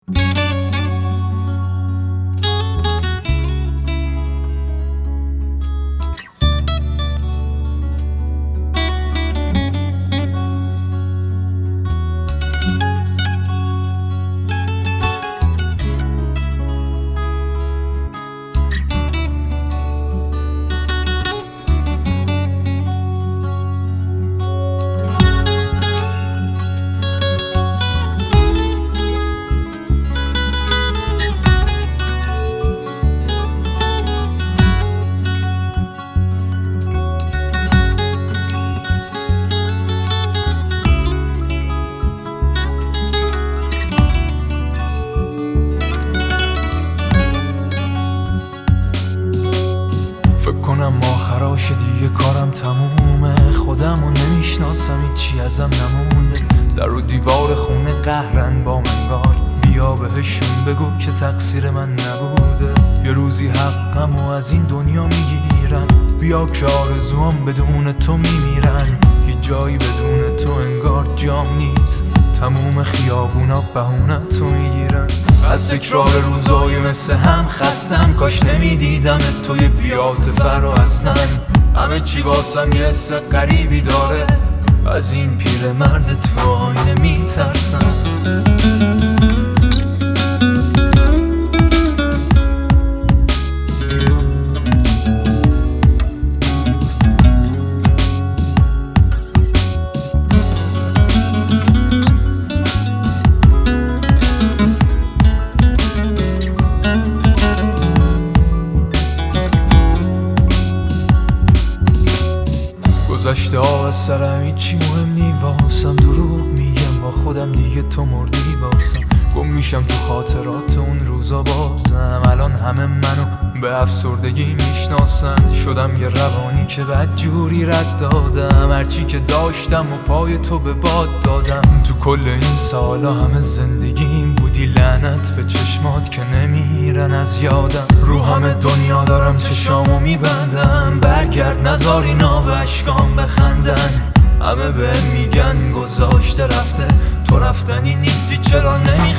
فکر کنم آخراش دیگه کارم تمومه، خودمو نمیشناسم، هیچی ازم نمونده. در و دیوار خونه قهرن با منگار، بیا بهشون بگو که تقصیر من نبوده. یه روزی حقمو از این دنیا میگیرن، بیا که آرزوام بدون تو میمیرن. هیچ جایی بدون تو انگار جام نیست، تموم خیابونا بهونه تو میگیرن. از تکرار روزای مثل هم خستم، کاش نمیدیدم توی پیاده فرا اصلا. همه چی واسم یه حس غریبی داره، از این پیرمرد تو آینه میترسم. گذشته ها از سرم هیچی مهم نی واسم، دروغ میگم با خودم دیگه تو مردی باسم. گم میشم تو خاطرات اون روزا بازم، الان همه منو به افسردگی میشناسن. شدم یه روانی که بدجوری رد دادم، هرچی که داشتم و پای تو به باد دادم. تو کل این سالا همه زندگیم بودی لعنت به چشمات که نمیرن از یادم. رو همه دنیا دارم چشامو میبندم، برگرد نذار اینا به اشکام بخندن. همه به میگن گذاشته رفته، تو رفتنی نیستی چرا نمی